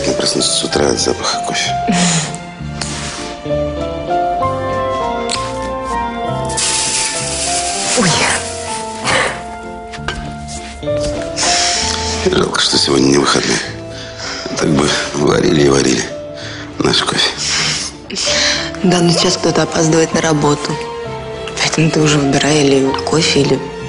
обязательно проснуться с утра от запаха кофе. Ой. Жалко, что сегодня не выходной. Так бы варили и варили наш кофе. Да, но сейчас кто-то опаздывает на работу. Поэтому ты уже выбирай или кофе, или